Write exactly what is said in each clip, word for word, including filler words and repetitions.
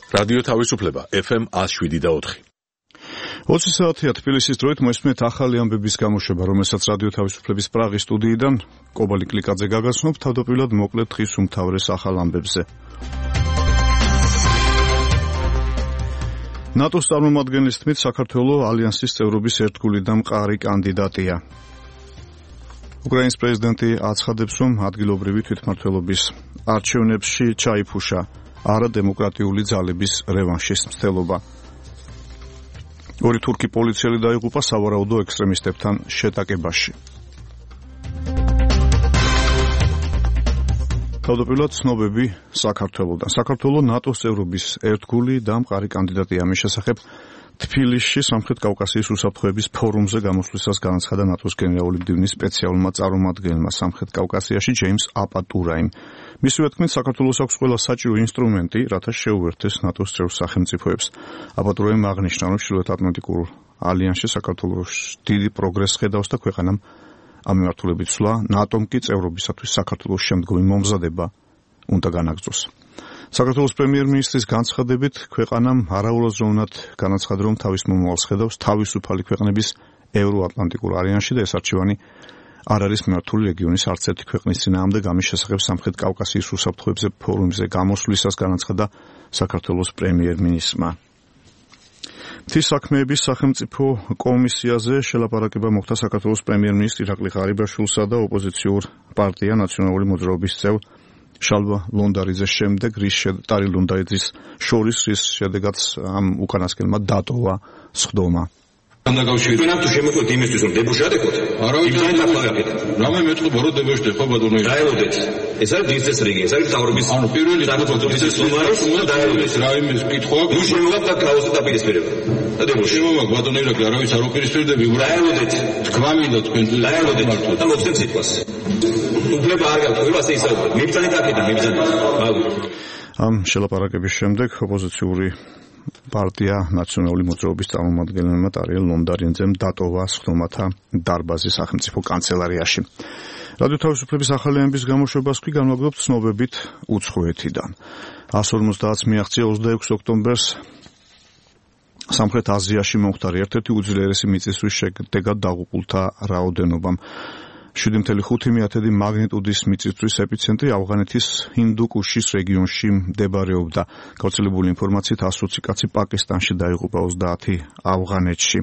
რადიო თავისუფლება ეფ ემ one oh seven და four. ოცი საათია თბილისის დროით მოისმენთ ახალი ამბების გამოშვება, რომელსაც რადიო თავისუფლების პრაღის სტუდიიდან კობალი კლიკაძე გაგაცნობ. თავდაპირველად მოკლედ დღის უმთავრეს ახალ ამბებზე. ნატოს წარმომადგენლის თქმით, საქართველოს ალიანსის წევრობის ერთგული და მყარი კანდიდატია. უკრაინის პრეზიდენტი აცხადებს, რომ ადგილობრივი თვითმმართველობის არჩევნებში ჩაიფუშა არადემოკრატიული ძალების რევანშის მცდელობა. ორი თურქი პოლიციელი დაიღუპა სავარაუდო ექსტრემისტებთან შეტაკებაში. თავდაპირველად ცნობები საქართველოდან. საქართველოს ნატოს წევრობის ერთგული და მყარი კანდიდატია. ამის შესახებ თბილისში სამხრეთ კავკასიის უსაფრთხოების ფორუმზე გამოსვლისას განაცხადა ნატოს გენერალური მდივნის სპეციალურმა წარმომადგენელმა სამხრეთ კავკასიაში ჯეიმს აპატურაიმ. მისივე თქმით, საქართველოს აქვს ყველა საჭირო ინსტრუმენტი, რათა შეუერთდეს ნატოს წევრ სახელმწიფოებს. აპატურაიმ აღნიშნა, რომ ჩრდილოეთ ატლანტიკურ ალიანსში საქართველოს დიდი პროგრესს ხედავს და ქვეყანამ ამ მიმართულებით სვლა, ნატომ კი წევრობისათვის საქართველოს შემდგომი მომზადება უნდა განაგრძოს. საქართველოს პრემიერ-მინისტრის განცხადებით, ქვეყანამ არაურაზროვნად განაცხადა, რომ თავის მომავალს ხედავს თავისუფალი ქვეყნების ევროატლანტიკურ ალიანსში და ეს არჩევანი არ არის მიმართული რეგიონის არც ერთი ქვეყნის წინააღმდეგ. ამის შესახებ სამხრეთ კავკასიის უსაფრთხოებზე ფორუმზე გამოსვლისას განაცხადა საქართველოს პრემიერ-მინისტრმა. მთის საქმეების სახელმწიფო კომისიაზე შელაპარაკება მოხდა საქართველოს პრემიერ-მინისტრ ირაკლი ღარიბაშვილსა და ოპოზიციურ პარტია ნაციონალური მოძრაობის წევრ შალვა ლონდარიძის შემდეგ, რის შეტარი ლონდარიძის შორის, რის შედეგად ამ უკანასკნელმა დატოვა სხდომა. Თქვენ თუ შემოწმოთ იმისთვის, რომ დებუშადეკოთ, იმძალიან დაფლაგებთ. რამე მეტყობა რომ დებუშდე ხო ბატონო? დაელოდეთ. ეს არის დინსტეს რიგი, ეს არის თავრობის. ანუ პირველი სახელმწიფოს სულმაროს უნდა დაელოდეთ. რა იმის კითხვა? ნუ შემოვაგდა ქაოსი დაპირისპირება. და დებუში შემოვაგ ბატონო ირაკლი, არავის არ ოპირისპირდები, დაელოდეთ. თქვა მინდა თქვენ დაელოდეთ და მოხდეთ სიტყვას. უფლება არ გაქვთ, ასე ისაუბრეთ. მიბრძანეთ აქედან, მიბრძანეთ. ამ შელაპარაკების შემდეგ ოპოზიციური პარტია ნაციონალური მოძრაობის წარმომადგენელმა ტარიელ ლონდარიძემ დატოვა სხდომათა დარბაზი სახელმწიფო კანცელარიაში. რადიო თავისუფლების ახალი ამბების გამოშვებას კი განვაგრძობთ ცნობებით უცხოეთიდან. one forty მიაღწია ოცდაექვსი ოქტომბერს სამხრეთ აზიაში მომხდარი ერთ-ერთი უძლიერესი მიწისძვრის შედეგად დაღუპულთა რაოდენობამ. შვიდი კoma ხუთი მაგნიტუდის მიწისძვრის ეპიცენტრი ავღანეთის ჰინდუკუშის რეგიონში მდებარეობდა. გავრცელებული ინფორმაციით one hundred კაცი პაკისტანში დაიღუპა, ოცდაათი ავღანეთში.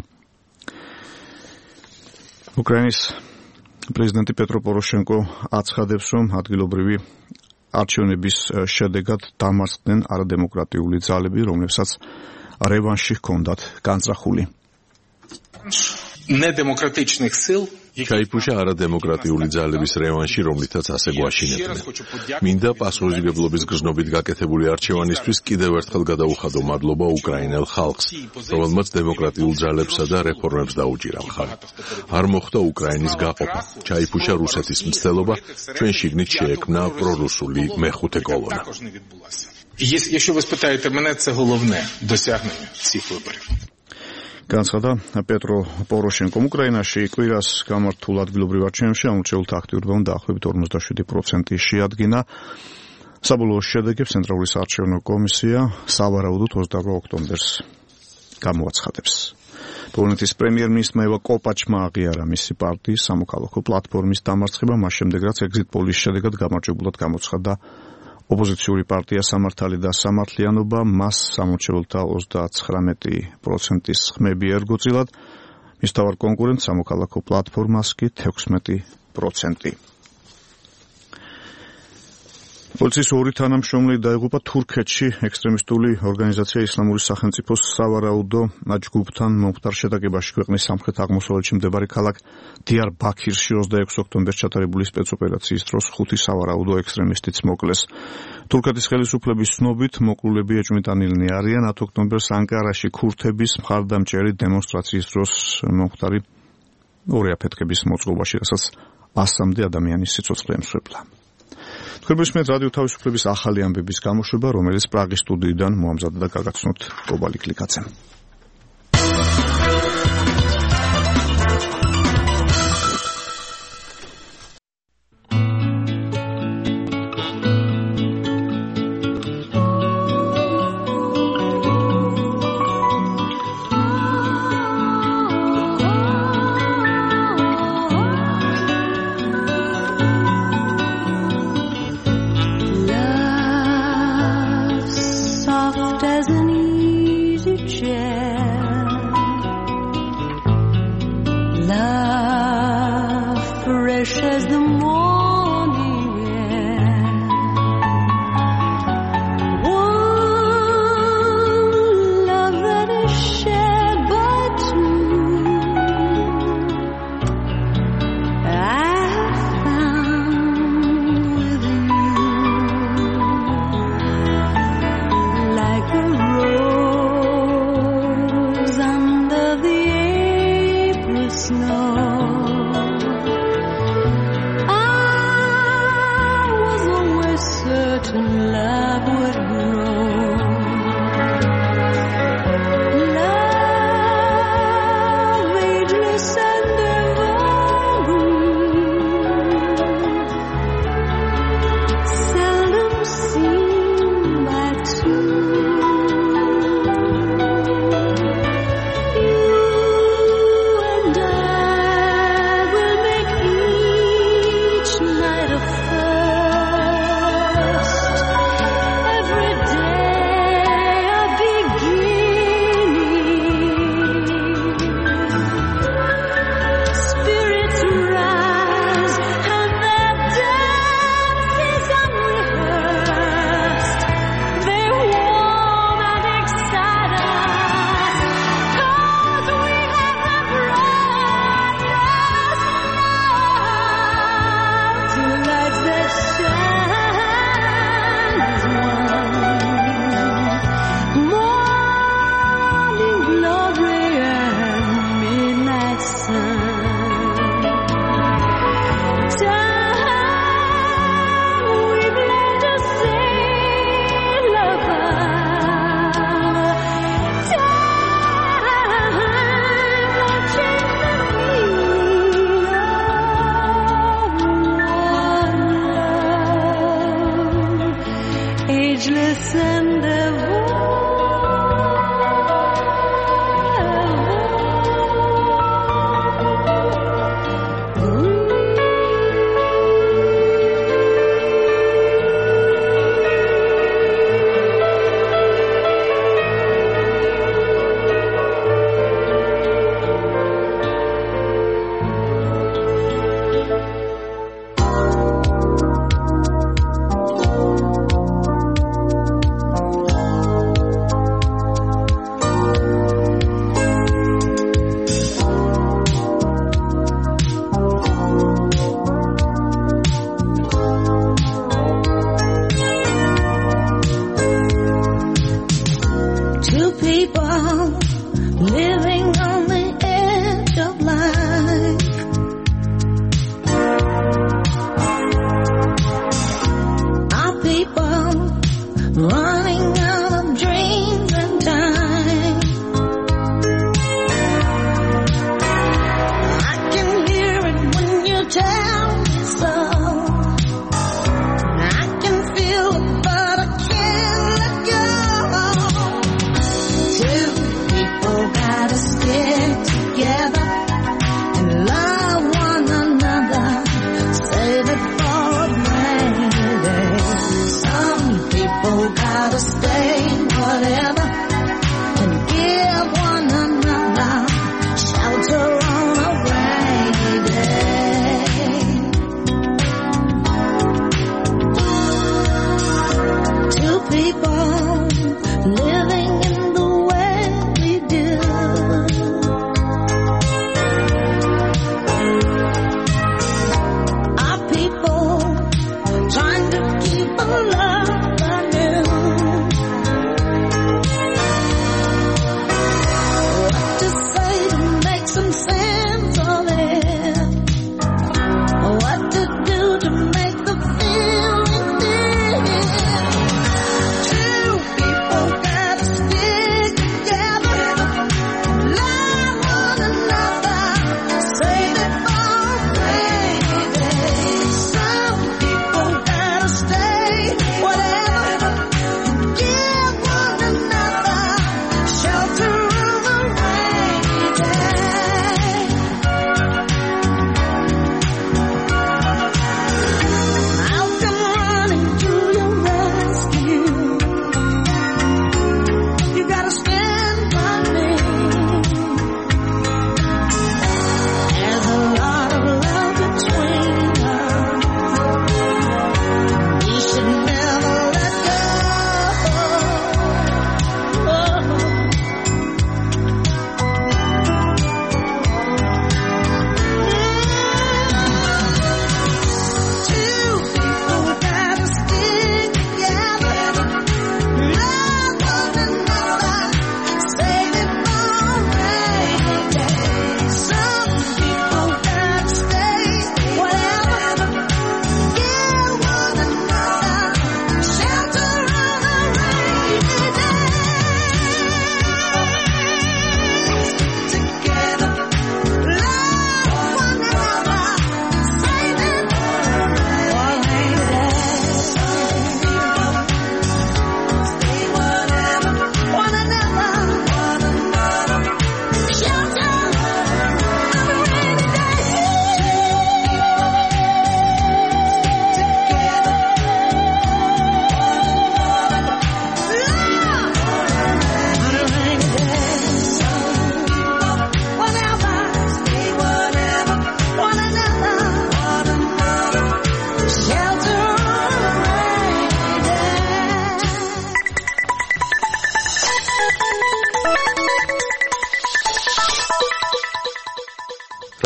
უკრაინის პრეზიდენტი პეტრო პოროშენკო აცხადებს, რომ ადგილობრივი არჩევნების შედეგად დამარცხდნენ არადემოკრატიული ძალები, რომლებსაც რევანში ჰქონდათ განზრახული. недемократичных сил ჩაიფუშა არადემოკრატიული ძალების რევანში, რომლითაც ასე გვაშინებდნენ. მინდა პასუხისმგებლობის გზნობით გაკეთებული არჩევანისთვის კიდევ ერთხელ გადაუხადო მადლობა უკრაინელ ხალხს, რომელმაც დემოკრატიულ ძალებსა და რეფორმებს დაუჭირა მხარი. არ მოხდა უკრაინის გაყოფა, ჩაიფუშა რუსეთის მცდელობა, ჩვენ შიგნით შეექმნა პრორუსული მეხუთე კოლონა. Якщо ви спитаєте мене, це головне досягнення цих виборів. განაცხადა პეტრო პოროშენკომ. უკრაინაში კვირას გამართულ ადგილობრივ არჩევნებში ამორჩეულთა აქტიურობამ დაახლოებით ორმოცდაშვიდი პროცენტი შეადგინა. საბოლოო შედეგებს ცენტრალური საარჩევნო კომისია სავარაუდოდ ოცდაორი ოქტომბერს გამოაცხადებს. პოლონეთის პრემიერ-მინისტრმა ევა კოპაჩმა აღიარა მისი პარტიის სამოქალაქო პლატფორმის დამარცხება, მას შემდეგ რაც ეგზიტ პოლის შედეგად გამარჯვებულად გამოცხადდა ოპოზიციური პარტია სამართალი და სამართლიანობა, მას სამორჩეულთა ოცდაცხრამეტი პროცენტის ხმები ერგოწილად, მის თავარ კონკურენტ სამოქალაქო პლატფორმას კი თექვსმეტი პროცენტი. პოლიციის ორი თანამშრომელი დაიღუპა თურქეთში ექსტრემისტული ორგანიზაცია ისლამური სახელმწიფოს სავარაუდო ჯგუფთან მომხდარ შეტაკებაში. ქვეყნის სამხრეთ აღმოსავლეთში მდებარე ქალაქ დიარბაქირში ოცდაექვსი ოქტომბერს ჩატარებული სპეცოპერაციის დროს ხუთი სავარაუდო ექსტრემისტიც მოკლეს. თურქეთის ხელისუფლების ცნობით მოკლულები ეჭვმიტანილნი არიან. ათი ოქტომბერს ანკარაში ქურთების მხარდამჭერი დემონსტრაციის დროს მომხდარი ორი აფეთქების მოწყობაში, რასაც ასამდე ადამიანის სიცოცხლე ემსხვერპლა. თქვენ მისმენთ რადიო თავისუფლების ახალი ამბების გამოშვება, რომელიც პრაღის სტუდიიდან მოამზადა და გაგაცნობთ კობალი კლიკაძემ. fresh as the morning air. One love that is shared by two. I have found with you, like a rose under the April snow. Certain love would grow, love ageless and evergreen, seldom seen by two. You and I will make each night a ageless and ever.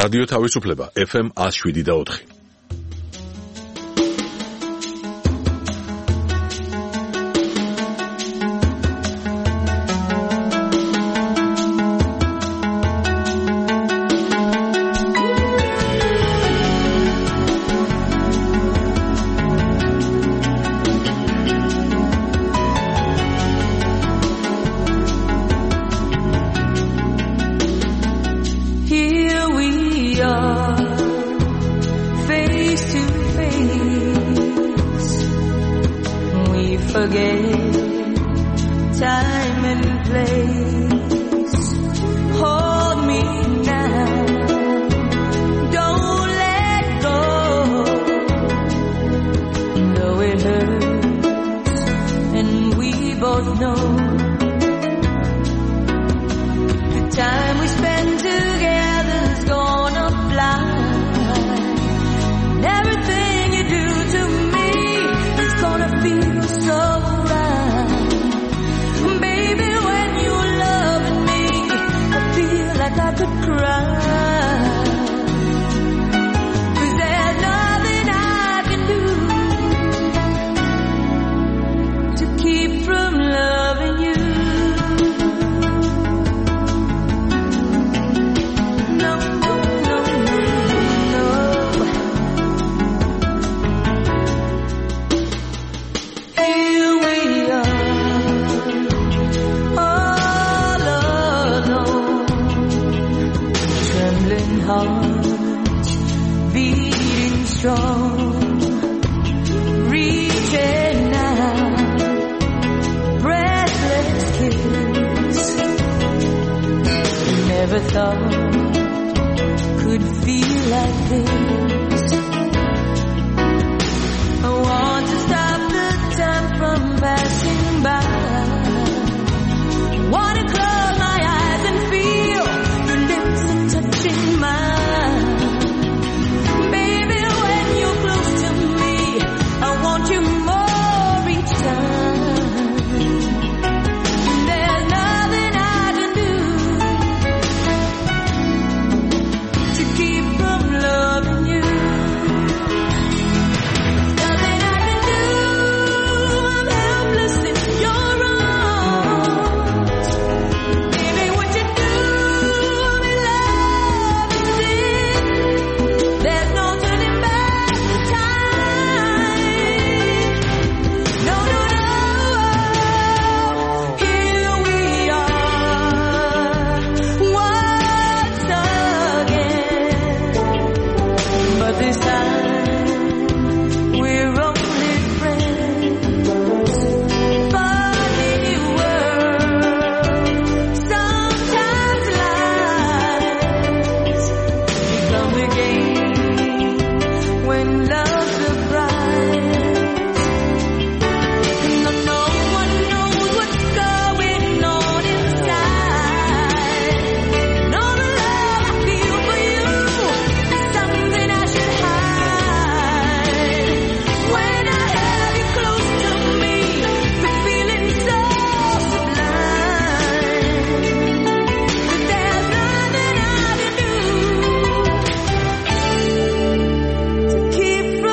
რადიო თავისუფლება ეფ ემ one oh seven და four. Keep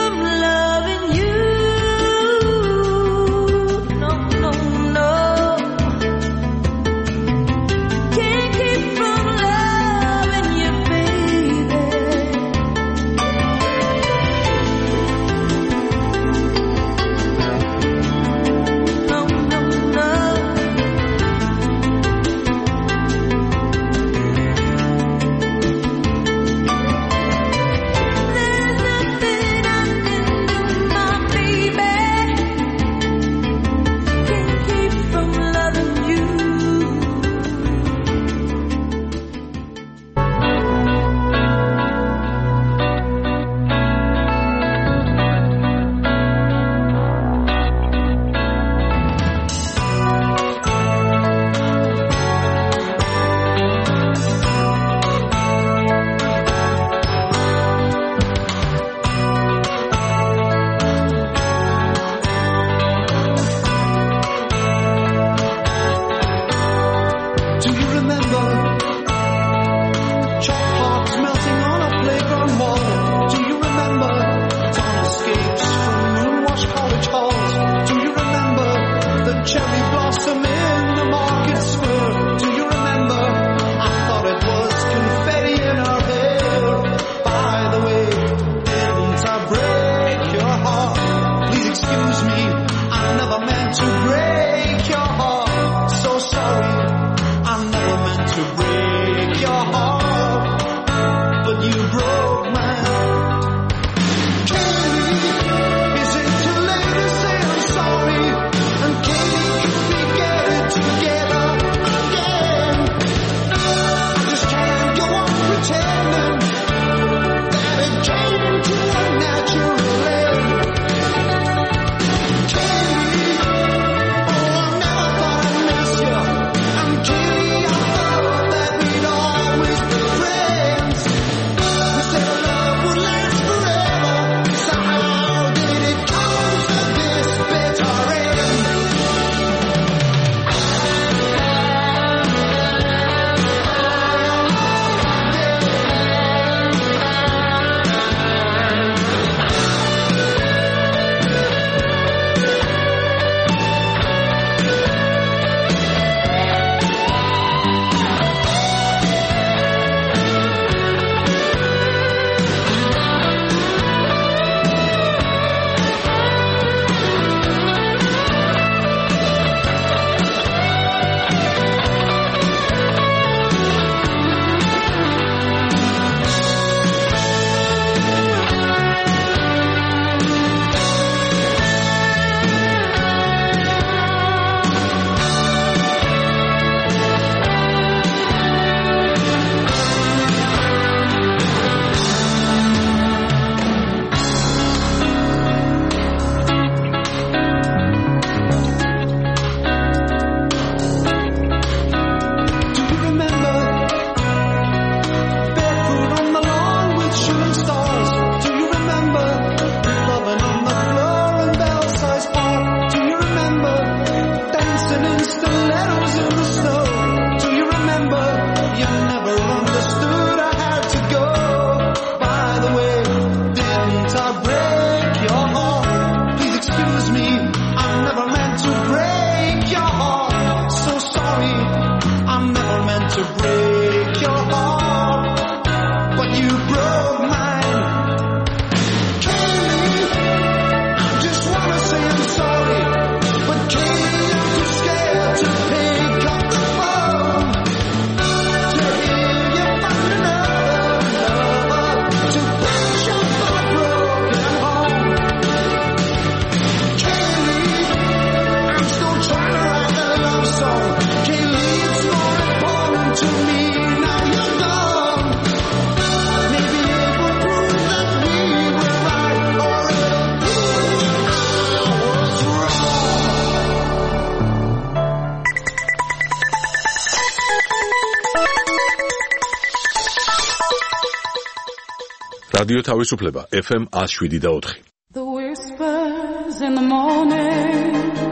რადიო თავისუფლება F M one oh seven და four. The whispers in the morning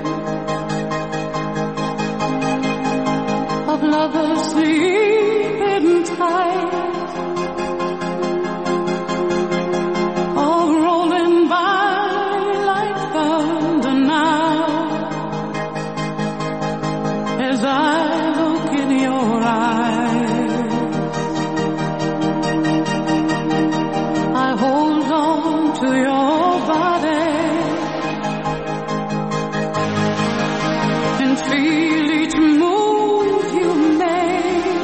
of lovers sleeping tight, all rolling by like thunder now, as I look in your eyes. I hold on to your body and feel each move you make.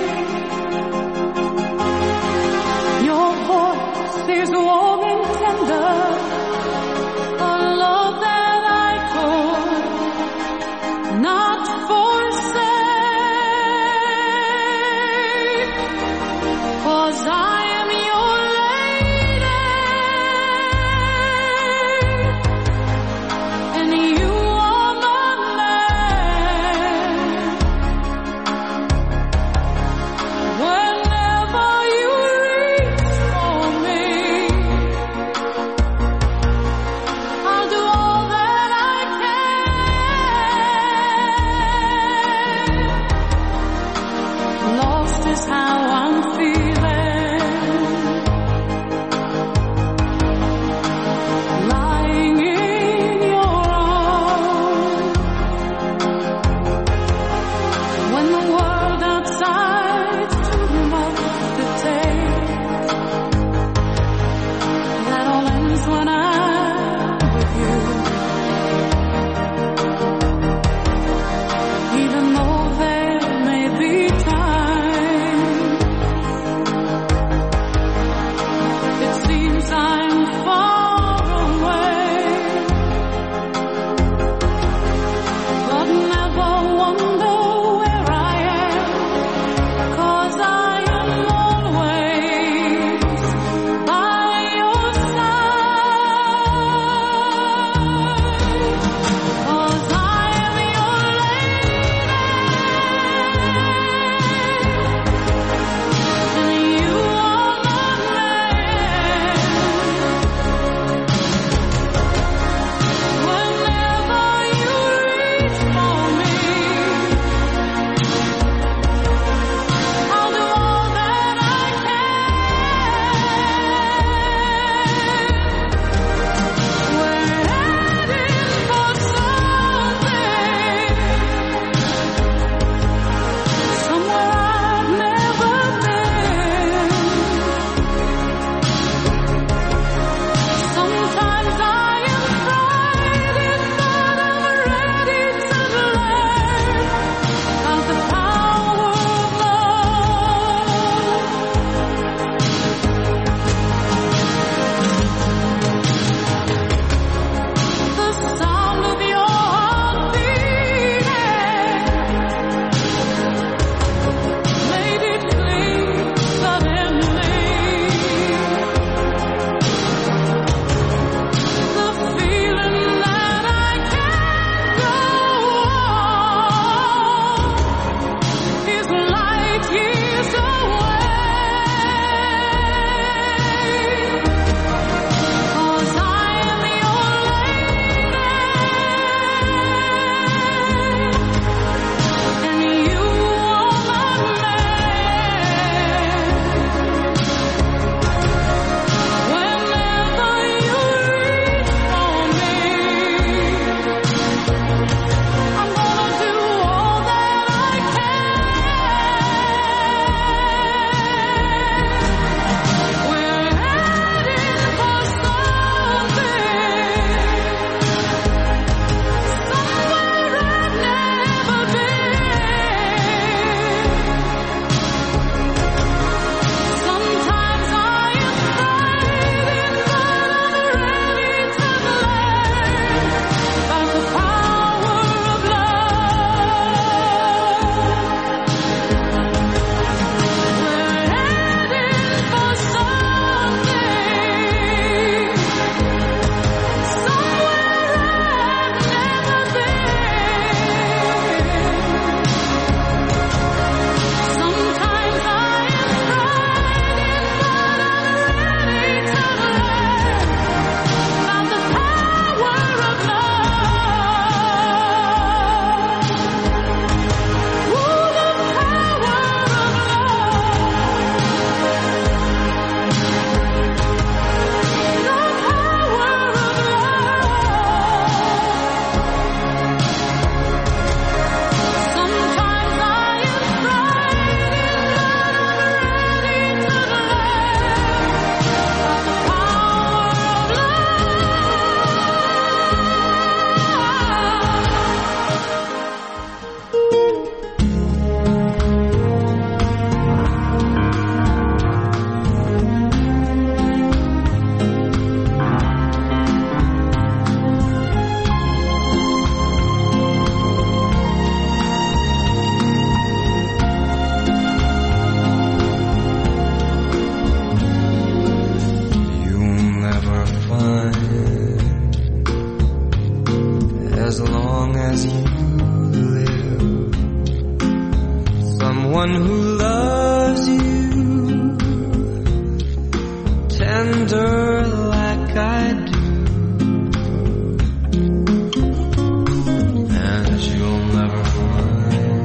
long as you live. Someone who loves you tender like I do. And you'll never find,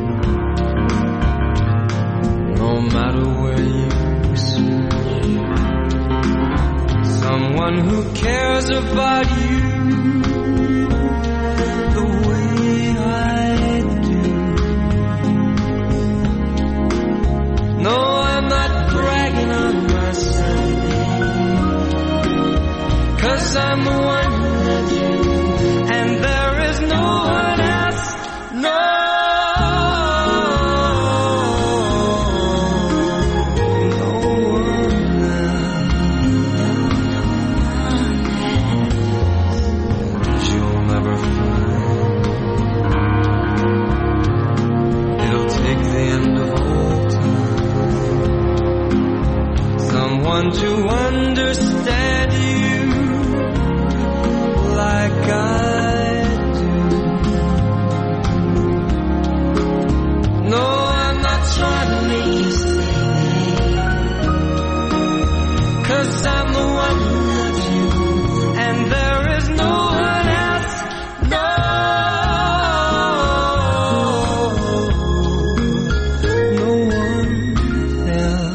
no matter where you search, someone who cares about you the way I do. No, I'm not bragging on myself, 'cause I'm the one who loves you, and there is no one else, no. To understand you like I do. No, I'm not trying to make you stay, 'cause I'm the one who loves you, and there is no one else, no. No one else.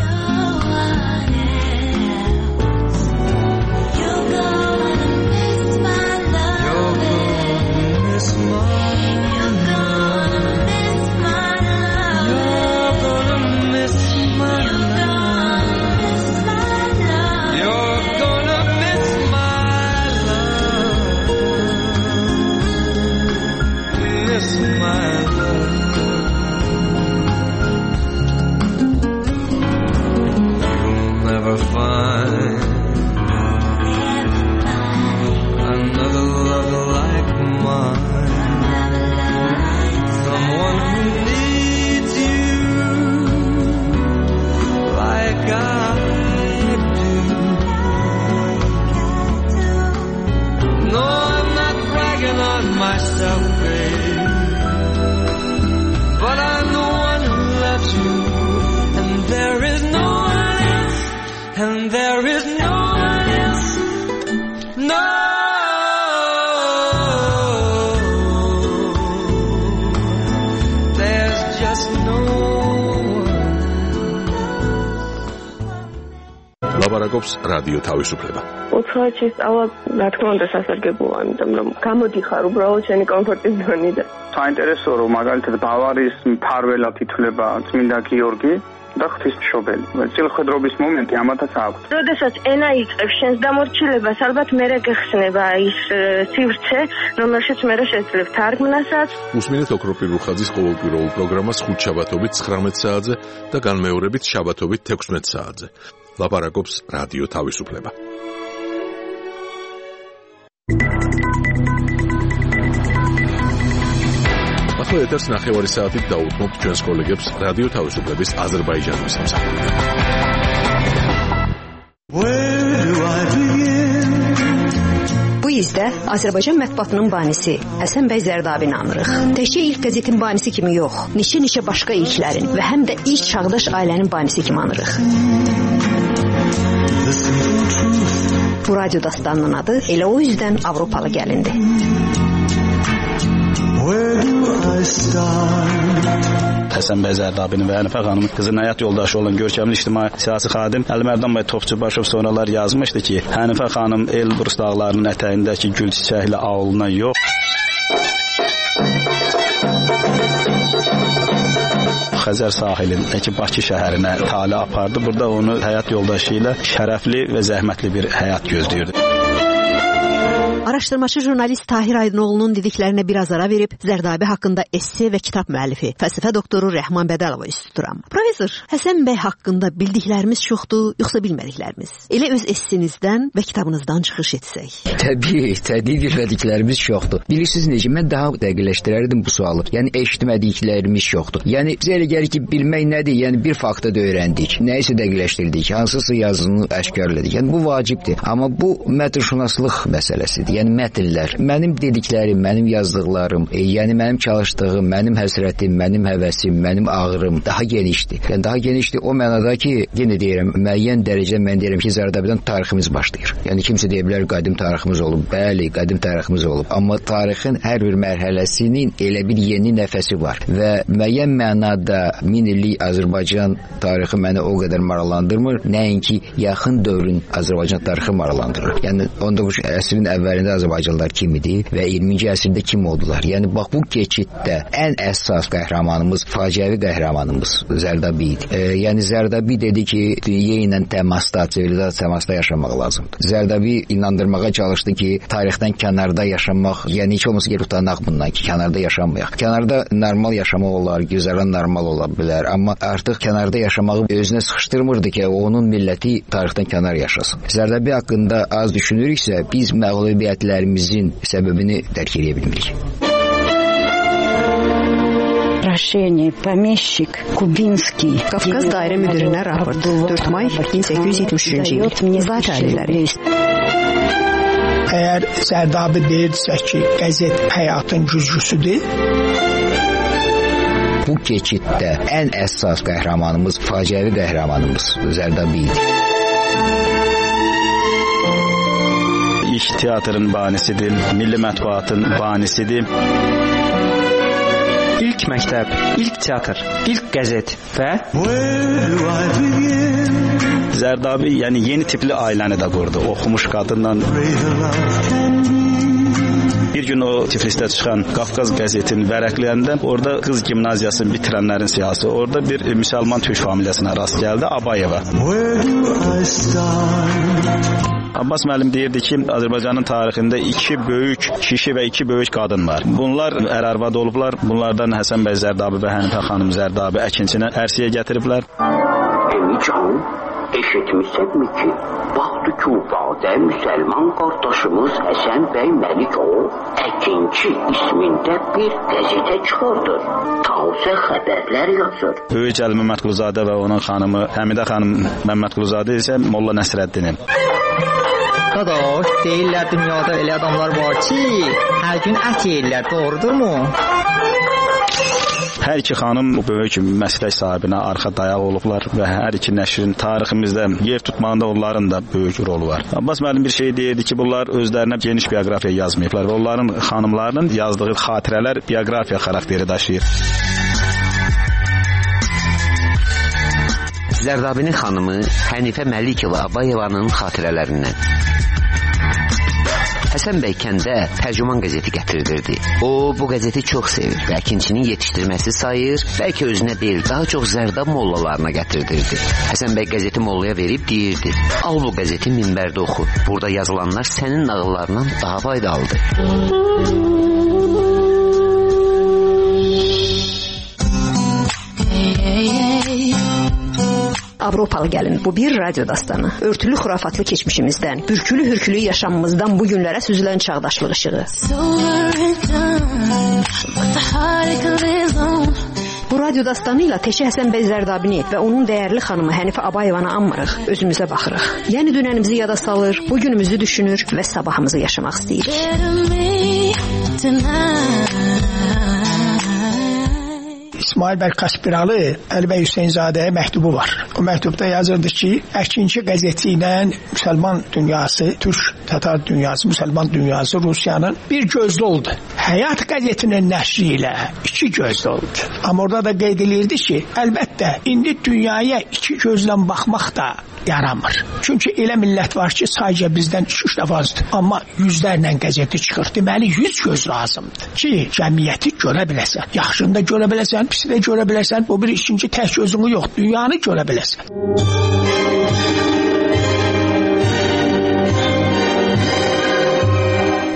ლაპარაკობს რადიო თავისუფლება. უცხოეთში სწავლა, რა თქმა უნდა, სასარგებლოა, იმიტომ რომ გამოდიხარ უბრალოდ შენი კომფორტის ზონიდან. საინტერესოა, რომ მაგალითად ბავარიის მფარველად ითვლება წმინდა გიორგი და ღვთისმშობელი. წილხვედრობის მომენტი ამათაც აქვს. როდესაც ენა იწყებს შენს დამორჩილებას, ალბათ მერე გეხსნება ის სივრცე, რომელშიც მერე შეძლებ თარგმნასაც. უსმინეთ ოქროპირ რუხაძის ყოველკვირეულ პროგრამას ხუთშაბათობით ცხრამეტ საათზე და განმეორებით შაბათობით თექვსმეტ საათზე. ლაპარაკობს რადიო თავისუფლება. ახლა ეთერს ნახევარი საათით დაუთმობთ ჩვენს კოლეგებს რადიო თავისუფლების აზერბაიჯანის სამსახურიდან. Bu izdə Azərbaycan mətbuatının banisi Həsən bəy Zərdabini anırıq. Təkcə ilk qəzetin banisi kimi yox, neçə-neçə başqa ilklərin və həm də ilk çağdaş ailənin banisi kimi anırıq. Bu radyo dastanının adı elə o üzdən Avropalı gəlindi. Həsən bəy Zərdabinin və Hənifə xanımın qızın həyat yoldaşı olan görkəmli ictimai siyasi xadim Əlimərdan bəy Topçubaşov sonralar yazmışdı ki, Hənifə xanım Elbrus dağlarının ətəyindəki gül çiçəkli ağılına yox, Xəzər sahilindəki Bakı şəhərinə tali apardı. Burada onu həyat yoldaşı ilə şərəfli və zəhmətli bir həyat gözləyirdi. Araşdırmaçı jurnalist Tahir Aydınoğlu'nun dediklərinə biraz ara verib Zərdabi haqqında esse və kitab müəllifi, fəlsəfə doktoru Rəhman Bədəlova üst tuturam. Professor, Həsən bəy haqqında bildiklərimiz çoxdur, yoxsa bilmədiklərimiz? Elə öz essinizdən və kitabınızdan çıxış etsək. Təbii, təbii bilmədiklərimiz çoxdur. Bilirsiniz necə, mən daha dəqiqləşdirərdim bu sualı. Yəni eşitmədiklərimiz çoxdur. Yəni bizə elə gəlir ki, bilmək nədir? Yəni bir faktı da öyrəndik, nəyisə dəqiqləşdirdik, hansısa yazını əşkarladık. Yəni bu vacibdir. Amma bu mətnşünaslıq məsələsidir. Yəni mətnlər. Mənim dediklərim, mənim yazdıqlarım, e, yəni mənim çalışdığım, mənim həsrətim, mənim həvəsim, mənim ağrım daha genişdir. Yəni daha genişdir o mənada ki, yenə deyirəm, müəyyən dərəcədə mən deyirəm ki, Zərdabidən tariximiz başlayır. Yəni kimsə deyə bilər qədim tariximiz olub. Bəli, qədim tariximiz olub. Amma tarixin hər bir mərhələsinin elə bir yeni nəfəsi var və müəyyən mənada min illik Azərbaycan tarixi məni o qədər maraqlandırmır, nəinki yaxın dövrün Azərbaycan tarixi maraqlandırır. Yəni on doqquzuncu əsrin əvvəlində Azərbaycanlılar kim idi və iyirminci əsrdə kim oldular? Yəni bax bu keçiddə ən əsas qəhrəmanımız, faciəvi qəhrəmanımız Zərdabi idi. E, yəni Zərdabi dedi ki, dünya ilə təmasda, sivilizasiya təmasda yaşamaq lazımdır. Zərdabi inandırmağa çalışdı ki, tarixdən kənarda yaşamaq, yəni heç olmasa gəlib utanaq bundan ki, kənarda yaşamayaq. Kənarda normal yaşamaq olar, güzəran normal ola bilər, amma artıq kənarda yaşamağı özünə sıxışdırmırdı ki, onun milləti tarixdən kənar yaşasın. Zərdabi haqqında az düşünürüksə, biz məğlubiyyətlərimizin səbəbini dərk edə bilmirik. Прошение, помещик, Кубинский. Qafqaz dairə müdirinə raport. dörd may min səkkiz yüz yetmiş üçüncü il. Zat əlləri. Əgər Zərdabi deyirsə ki, qəzet həyatın güzgüsüdür, bu keçiddə ən əsas qəhrəmanımız, faciəvi qəhrəmanımız Zərdabi idi. İlk teatrın banisidir, milli mətbuatın banisidir. İlk məktəb, ilk teatr, ilk qəzet və Zərdabi yəni yeni tipli ailəni də qurdu. Oxumuş qadınla. Bir gün o Tiflisdə çıxan Qafqaz qəzetini vərəqləyəndə orada qız gimnaziyasını bitirənlərin siyasi, orada bir müsəlman türk familiyasına rast gəldi, Abayeva. Abbas müəllim deyirdi ki, Azərbaycanın tarixində iki böyük kişi və iki böyük qadın var. Bunlar ər-arvad olublar. Bunlardan Həsən bəy Zərdabi və Hənifə xanım Zərdabi əkinçini ərsiyə gətiriblər. Emican, eşitmişsənmi ki, Baxtı Küfədə müsəlman qardaşımız Həsən bəy Məlikov əkinçi ismində bir qəzetə çıxırdır. Tavsiyə xəbərlər yazır. Böyük Əli Məmmədquluzadə və onun xanımı Həmidə xanım Məmmədquluzadə isə Molla Nəsrəddinin. Dadaş, deyirlər dünyada elə adamlar var ki, hər gün ət yeyirlər, doğrudurmu? Hər iki xanım böyük məslək sahibinə arxa dayaq olublar və hər iki nəşrin tariximizdə yer tutmağında onların da böyük rolu var. Abbas müəllim bir şey deyirdi ki, bunlar özlərinə geniş bioqrafiya yazmayıblar və onların xanımlarının yazdığı xatirələr bioqrafiya xarakteri daşıyır. Zərdabinin xanımı Hənifə Məlikova Abayevanın xatirələrindən. Həsən bəy kəndə tərcüman qəzeti gətirdirdi. O, bu qəzeti çox sevir və əkinçinin yetişdirməsi sayır, bəlkə özünə deyil, daha çox Zərdab mollalarına gətirdirdi. Həsən bəy qəzeti mollaya verib deyirdi, al bu qəzeti minbərdə oxu, burada yazılanlar sənin nağıllarından daha faydalıdır. Avropalı gəlin, bu bir radyo dastanı. Örtülü xurafatlı keçmişimizdən, bürkülü hürkülü yaşamımızdan bu günlərə süzülən çağdaşlıq işığı. Bu radyo dastanı ilə Teşə Həsən bəy Zərdabini və onun dəyərli xanımı Hənifə Abayevanı anmırıq, özümüzə baxırıq. Yəni dünənimizi yada salır, bu günümüzü düşünür və sabahımızı yaşamaq istəyirik. İsmail bəy Kaspiralı Əli bəy Hüseynzadəyə məktubu var. O məktubda yazırdı ki, əkinçi qəzeti ilə müsəlman dünyası, türk, tatar dünyası, müsəlman dünyası Rusiyanın bir gözlü oldu. Həyat qəzetinin nəşri ilə iki gözlü oldu. Amma orada da qeyd edirdi ki, əlbəttə, indi dünyaya iki gözlə baxmaq da yaramır. Çünki elə millət var ki, sadəcə bizdən iki-üç dəfə azdır. Amma yüzlərlə qəzeti çıxır. Deməli, yüz göz lazımdır ki, cəmiyyəti görə biləsən. Yaxşını da görə biləsən, pisi də görə biləsən. Bu bir ikinci tək gözünü yox, dünyanı görə biləsən.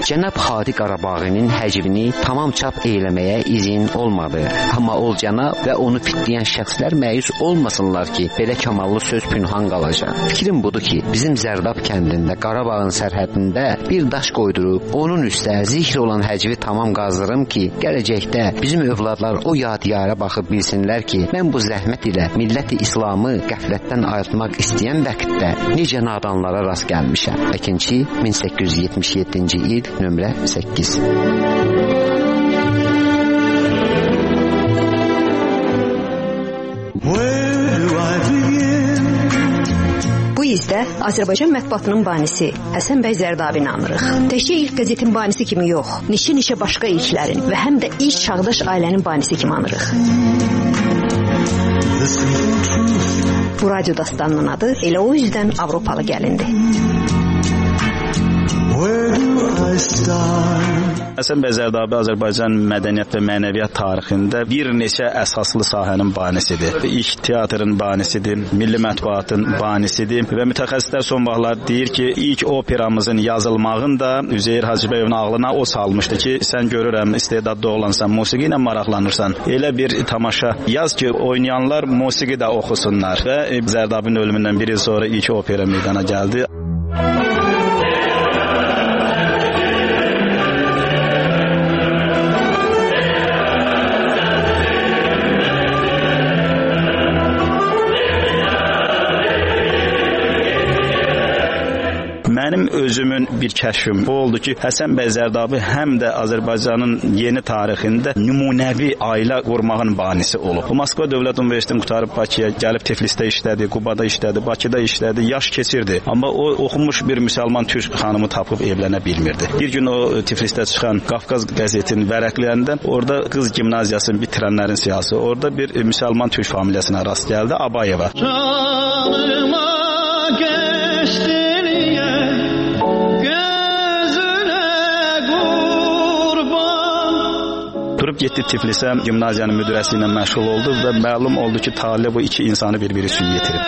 Cənab Xadi Qarabağinin həcvini tamam çap eləməyə izin olmadı. Amma Olcana və onu fitləyən şəxslər məyus olmasınlar ki, belə kamallı söz pünhan qalacaq. Fikrim budur ki, bizim Zərdab kəndində Qarabağın sərhədində bir daş qoydurub, onun üstə zikr olan həcvi tamam qazdırım ki, gələcəkdə bizim övladlar o yadigarə baxıb bilsinlər ki, mən bu zəhmət ilə milləti İslamı qəflətdən ayırtmaq istəyən vəqtdə necə nadanlara rast gəlmişəm. Əkinçi min səkkiz yüz yetmiş yeddinci il, nömrə səkkiz. Bu izdə Azərbaycan mətbuatının banisi Həsən bəy Zərdabini anırıq. Təkcə ilk qəzetin banisi kimi yox, neçə-neçə başqa ilklərin və həm də ilk çağdaş ailənin banisi kimi anırıq. Bu radyo dastanının adı elə o üzdən Avropalı gəlindi. Həsən bəy Zərdabi Azərbaycan mədəniyyət və mənəviyyat tarixində bir neçə əsaslı sahənin banisidir. İlk teatrın banisidir, milli mətbuatın banisidir və mütəxəssislər son vaxtlar deyir ki, ilk operamızın yazılmağını da Üzeyir Hacıbəyovun ağlına o salmışdı ki, sən görürəm istedadlı olansan, musiqi ilə maraqlanırsan. Elə bir tamaşa yaz ki, oynayanlar musiqi də oxusunlar və Zərdabinin ölümündən bir il sonra ilk opera meydana gəldi. Mənim özümün bir kəşfim bu oldu ki, Həsən bəy Zərdabi həm də Azərbaycanın yeni tarixində nümunəvi ailə qurmağın banisi olub. Bu Moskva Dövlət Universitetini qutarıb Bakıya gəlib Tiflisdə işlədi, Qubada işlədi, Bakıda işlədi, yaş keçirdi. Amma o oxumuş bir müsəlman türk xanımı tapıb evlənə bilmirdi. Bir gün o Tiflisdə çıxan Qafqaz qəzetinin vərəqlərində orada qız gimnaziyasını bitirənlərin siyasi, orada bir müsəlman türk familiyasına rast gəldi, Abayeva. Canıma geçti durub getdi Tiflisə, gimnaziyanın müdirəsi ilə məşğul oldu və məlum oldu ki, talih bu iki insanı bir-biri üçün yetirib.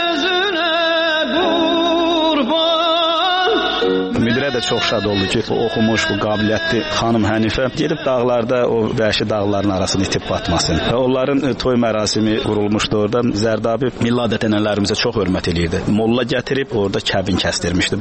Müdirə də çox şad oldu ki, bu oxumuş, bu qabiliyyətli xanım Hənifə gedib dağlarda o vəhşi dağların arasını itib batmasın. Və onların toy mərasimi qurulmuşdu orada. Zərdabi milli adət-ənənələrimizə çox hörmət eləyirdi. Molla gətirib orada kəbin kəsdirmişdi.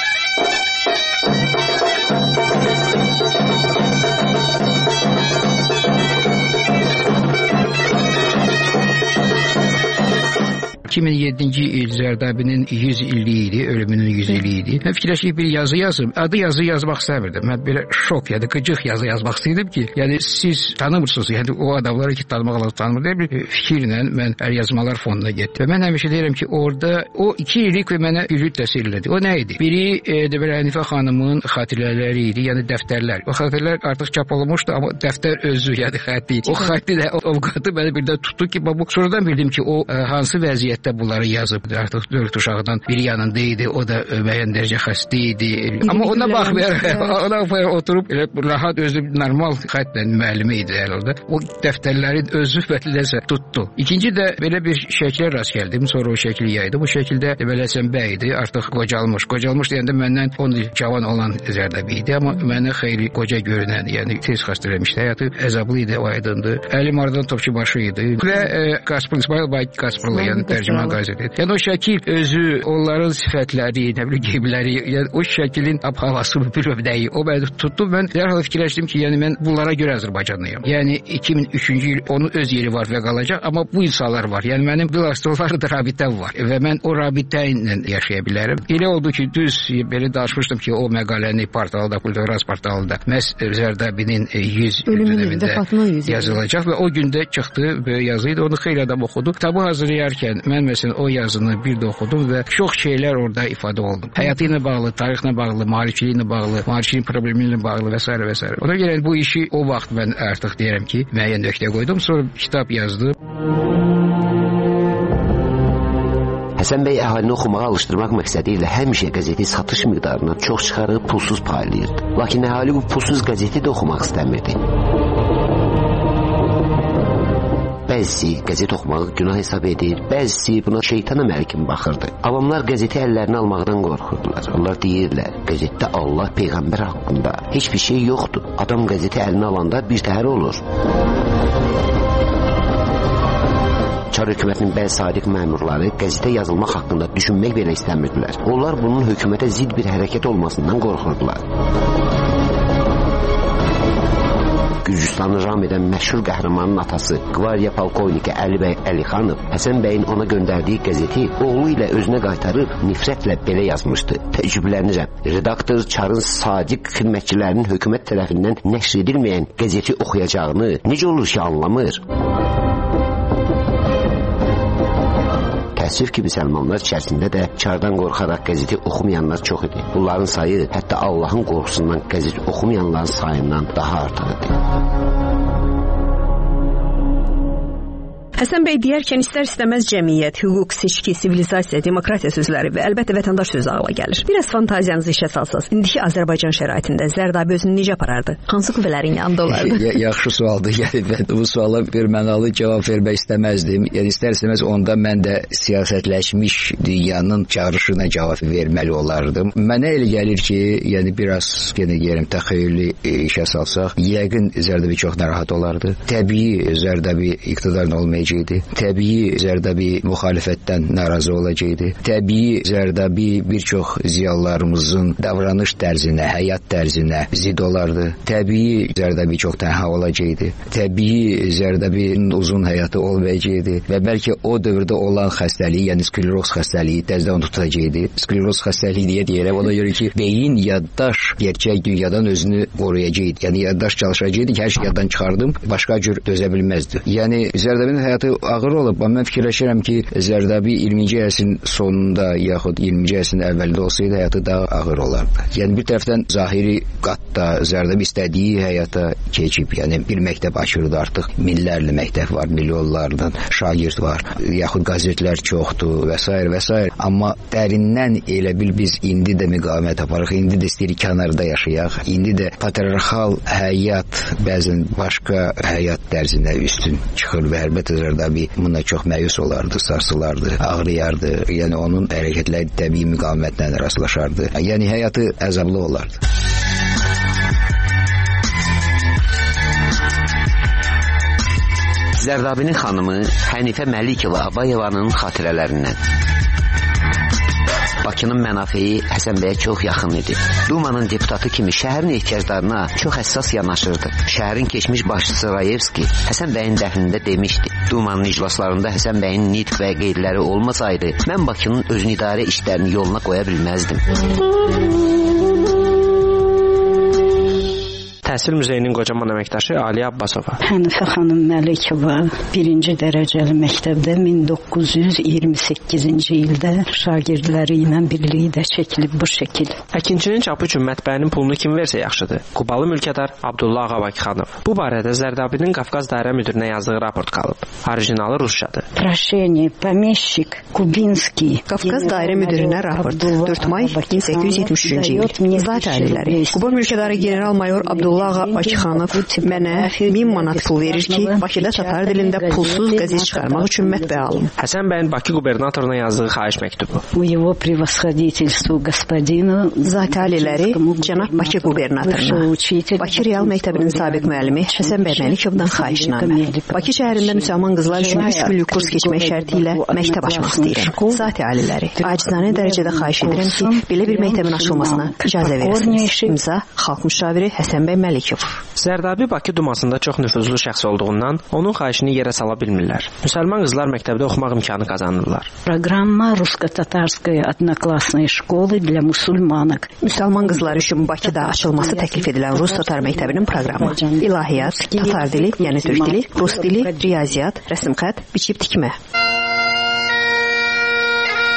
iki min yeddinci il Zərdabinin yüz illiyi idi, ölümünün yüz illiyi idi. Mən fikirləşib bir yazı yazım. Adı yazı yazmaq istəmirdim. Mən belə şok, yəni qıcıq yazı yazmaq istəyirdim ki, yəni siz tanımırsınız, yəni o adamları ki, tanımaq lazım tanımır deyə bir fikirlə mən əl yazmalar fonduna getdim. Və mən həmişə deyirəm ki, orada o iki illik və mənə ürüt təsir elədi. O nə idi? Biri e, deməli Hənifə xanımın xatirələri idi, yəni dəftərlər. O xatirələr artıq çap olunmuşdu, amma dəftər özü, yəni xətti. O xətti də o avukatı məni birdən tutdu ki, bu sonradan bildim ki, o e, hansı vəziyyət bunları yazıb. Artıq dörd uşaqdan biri yanında idi, o da müəyyən dərəcə xəstə idi. Amma ona baxmayaraq, ona baxmayaraq oturub elə rahat özü normal xətlə müəllimi idi orada. O dəftərlərin özü bətləsə tutdu. İkinci də belə bir şəklə rast gəldim. Sonra o şəkli yaydı. Bu şəkildə deməli Həsən bəy idi, artıq qocalmış. Qocalmış deyəndə məndən on il cavan olan Zərdabi idi, amma mənə xeyli qoca görünən, yəni tez xəstələnmişdi. Həyatı əzablı idi, o aydındır. Əli Mardan Topçubaşı idi və e, Qaspar İsmail Bay Qasparlı, yəni tərcümə qəzeti. Yəni o şəkil özü, onların sifətləri, nə bilim geyimləri, yəni o şəklin havası bir öbdəyi. O məni tutdu. Mən dərhal fikirləşdim ki, yəni mən bunlara görə Azərbaycanlıyam. Yəni iki min üçüncü il onun öz yeri var və qalacaq, amma bu insanlar var. Yəni mənim bilastrolarla da rabitəm var və mən o rabitə ilə yaşaya bilərəm. Elə oldu ki, düz belə danışmışdım ki, o məqaləni portalda, Kulturaz portalında məhz Zərdabinin yüz dönəmində yazılacaq və o gündə çıxdı və yazıydı. Onu xeyli adam oxudu. Kitabı hazırlayarkən mən məsələn o yazını bir də oxudum və çox şeylər orada ifadə oldu. Həyatı ilə bağlı, tarixlə bağlı, maarifçiliyi ilə bağlı, maarifçiliyin problemi ilə bağlı və s. və s. Ona görə bu işi o vaxt mən artıq deyirəm ki, müəyyən nöqtəyə qoydum. Sonra kitab yazdım. Həsən bəy əhalini oxumağa alışdırmaq məqsədi ilə həmişə qəzeti satış miqdarına çox çıxarıb pulsuz paylayırdı. Lakin əhali bu pulsuz qəzeti də oxumaq istəmirdi. Bəy Bəzisi qəzet oxumağı günah hesab edir, bəzisi buna şeytan əməli kimi baxırdı. Avamlar qəzeti əllərinə almaqdan qorxurdular. Onlar deyirlər, qəzetdə Allah, Peyğəmbər haqqında heç bir şey yoxdur. Adam qəzeti əlinə alanda bir təhər olur. Çar hökumətinin bəzi sadiq məmurları qəzetə yazılmaq haqqında düşünmək belə istəmirdilər. Onlar bunun hökumətə zid bir hərəkət olmasından qorxurdular. Gürcüstanı ram edən məşhur qəhrəmanın atası Qvardiya polkovniki Əli bəy Əlixanov Həsən bəyin ona göndərdiyi qəzeti oğlu ilə özünə qaytarıb nifrətlə belə yazmışdı. Təəccüblənirəm. Redaktor Çarın sadiq xidmətçilərinin hökumət tərəfindən nəşr edilməyən qəzeti oxuyacağını necə olur ki, anlamır? Təəssüf ki, müsəlmanlar içərisində də Çardan qorxaraq qəzeti oxumayanlar çox idi. Bunların sayı hətta Allahın qorxusundan qəzet oxumayanların sayından daha artıq idi. Həsən bəy deyərkən istər-istəməz cəmiyyət, hüquq, seçki, sivilizasiya, demokratiya sözləri və əlbəttə vətəndaş sözü ağla gəlir. Biraz fantaziyanızı işə salsaz, indiki Azərbaycan şəraitində Zərdabi özünü necə aparardı? Hansı qüvvələrin yanında olardı? Ya, yaxşı sualdır. Yəni mən bu suala bir mənalı cavab vermək istəməzdim. Yəni istər-istəməz onda mən də siyasətləşmiş dünyanın çağırışına cavab verməli olardım. Mənə elə gəlir ki, yəni biraz yenə deyirəm təxəyyülü işə salsaq, yəqin Zərdabi çox narahat olardı. Təbii Zərdabi iqtidarın olmayacaq. Təbii Zərdabi müxalifətdən narazı olacaqdı. Təbii Zərdabi bir çox ziyalılarımızın davranış tərzinə, həyat tərzinə zid olardı. Təbii Zərdabi çox tənha olacaqdı. Təbii Zərdabinin uzun həyatı olmayacaqdı və bəlkə o dövrdə olan xəstəliyi, yəni skleroz xəstəliyi təzədən tutacaqdı. Skleroz xəstəliyi deyə deyirəm, ona görə ki, beyin yaddaş gerçək dünyadan özünü qoruyacaqdı. Yəni yaddaş çalışacaqdı ki, hər şey yaddan çıxardım, başqa cür dözə bilməzdi. Yəni Zərdabinin həyatı ağır olub, amma mən fikirləşirəm ki, Zərdabi iyirminci əsrin sonunda yaxud iyirminci əsrin əvvəlində olsaydı həyatı daha ağır olardı. Yəni bir tərəfdən zahiri qatda Zərdabi istədiyi həyata keçib, yəni bir məktəb açırdı artıq, minlərlə məktəb var, milyonlardan şagird var, yaxud qəzetlər çoxdur və s. və s. Amma dərindən elə bil biz indi də müqavimət aparıq, indi də istəyirik kənarda yaşayaq, indi də patriarxal həyat bəzən başqa həyat tərzinə üstün çıxır və əlbəttə Zərdabi buna çox məyus olardı, sarsılardı, ağrıyardı. Yəni onun hərəkətləri təbii müqavimətlə rastlaşardı. Yəni həyatı əzablı olardı. Zərdabinin xanımı Hənifə Məlikova Abayevanın xatirələrindən. Bakının mənafeyi Həsən bəyə çox yaxın idi. Dumanın deputatı kimi şəhərin ehtiyaclarına çox həssas yanaşırdı. Şəhərin keçmiş başçısı Rayevski Həsən bəyin dəfnində demişdi. Dumanın iclaslarında Həsən bəyin nitq və qeydləri olmasaydı, mən Bakının özünü idarə işlərini yoluna qoya bilməzdim. Təhsil Muzeyinin qocaman əməkdaşı Aliyə Abbasova. Hənifə xanım Məlikova birinci dərəcəli məktəbdə min doqquz yüz iyirmi səkkizinci ildə şagirdləri ilə birlikdə çəkilib bu şəkil. Əkinçinin çapı üçün mətbəənin pulunu kim versə yaxşıdır? Qubalı mülkədar Abdullah Ağabakıxanov. Bu barədə Zərdabinin Qafqaz dairə müdirinə yazdığı raport qalıb. Orijinalı rusçadır. Proşeniya, pomещик, Kubinski. Qafqaz dairə müdirinə raport. dörd may min səkkiz yüz yetmiş üçüncü il. Zat aliləri. Quba mülkədarı general-mayor Abdullah Ağabakıxanov mənə min manat pul verir ki, Bakıda tatar dilində pulsuz qəzet çıxarmaq üçün mətbəə alım. Həsən bəyin Bakı qubernatoruna yazdığı xahiş məktubu. У его превосходительству господину Zat aliləri cənab Bakı qubernatoruna, Bakı Real Məktəbinin sabiq müəllimi Həsən bəy Məlikovdan xahişnamə. Bakı şəhərində müsəlman qızlar üçün üç günlük kurs keçmək şərti ilə məktəb açmaq istəyirəm. Zat aliləri, acizanə dərəcədə xahiş edirəm ki, belə bir məktəbin açılmasına icazə verirsiniz. İmza Xalq müşaviri Həsən bəy Məlikov. Zərdabi Bakı Dumasında çox nüfuzlu şəxs olduğundan onun xahişini yerə sala bilmirlər. Müsəlman qızlar məktəbdə oxumaq imkanı qazanırlar. Proqramma Rusko-Tatarskaya одноклассной школы для мусульманок. Müsəlman qızlar üçün Bakıda açılması təklif edilən Rus-Tatar məktəbinin proqramı: İlahiyyat, Tatar dili, yəni türk dili, Rus dili, riyaziyyat, rəsm xətt, biçib tikmə.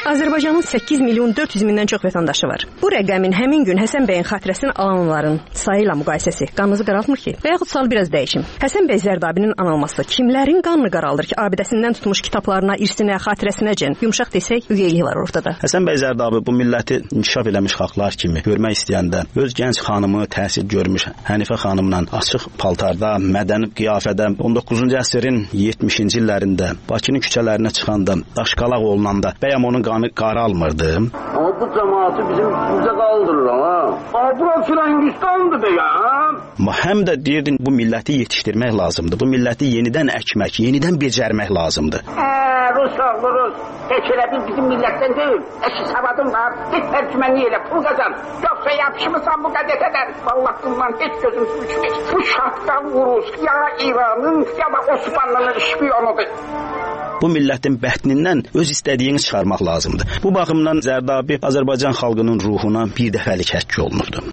Azərbaycanın səkkiz milyon dörd yüz mindən çox vətəndaşı var. Bu rəqəmin həmin gün Həsən bəyin xatirəsini alanların sayı ilə müqayisəsi qanınızı qaraltmır ki? Və yaxud sual biraz dəyişim. Həsən bəy Zərdabinin anılması kimlərin qanını qaraldır ki, abidəsindən tutmuş kitablarına, irsinə, xatirəsinəcən yumşaq desək, ügeylik var ortada. Həsən bəy Zərdabi bu milləti inkişaf eləmiş xalqlar kimi görmək istəyəndə öz gənc xanımı təhsil görmüş Hənifə xanımla açıq paltarda, mədəni qiyafədə on doqquzuncu əsrin yetmişinci illərində Bakının küçələrinə çıxanda, daşqalaq olunanda bəyəm onun qanı qaralmırdı. Ama bu cemaati bizim üstümüze kaldırırlar ha. Abra Frangistan'dı be ya. Ama hem de deyirdin bu milləti yetişdirmək lazımdı. Bu milləti yenidən əkmək, yenidən becərmək lazımdı. Eee Rus oğlu Rus. Heç elə bir bizim millətten değil. Eşi savadın var. Git tercümenliği ile pul kazan. Yoksa yapışmışsan bu gazeteden. Vallahi bundan hiç gözüm suçmuş. Bu şarttan Rus ya İran'ın ya da Osmanlı'nın şpiyonudur. Bu millətin bətnindən öz istədiyini çıxarmaq lazımdır. Bu baxımdan Zərdabi Azərbaycan xalqının ruhuna bir dəfəlik həkk olunurdu.